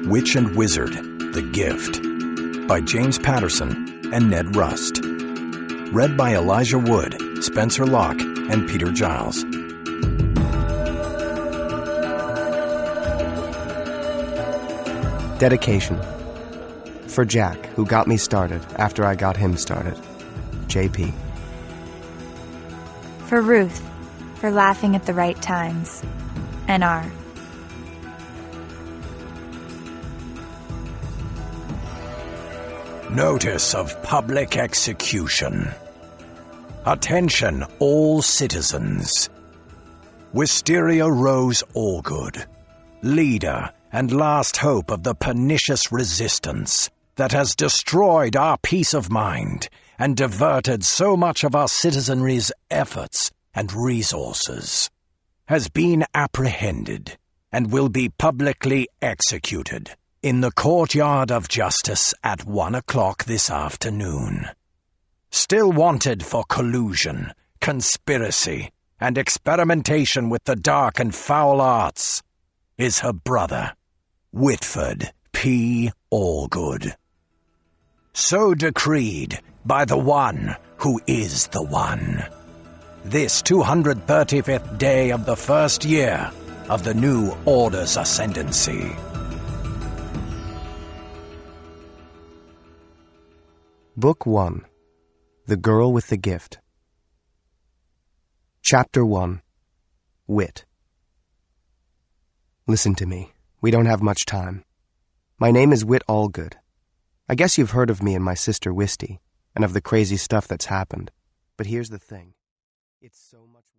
Witch and Wizard, The Gift, by James Patterson and Ned Rust. Read by Elijah Wood, Spencer Locke, and Peter Giles. Dedication. For Jack, who got me started after I got him started. J.P. For Ruth, for laughing at the right times. N.R. Notice of public execution. Attention, all citizens. Wisteria Rose Allgood, leader and last hope of the pernicious resistance that has destroyed our peace of mind and diverted so much of our citizenry's efforts and resources, has been apprehended and will be publicly executed in the courtyard of justice at 1 o'clock this afternoon. Still wanted for collusion, conspiracy, and experimentation with the dark and foul arts is her brother, Whitford P. Allgood. So decreed by the one who is the one. This 235th day of the first year of the new Order's ascendancy. Book 1. The Girl with the Gift. Chapter 1. Wit. Listen to me. We don't have much time. My name is Whit Allgood. I guess you've heard of me and my sister Wisty, and of the crazy stuff that's happened. But here's the thing. It's so much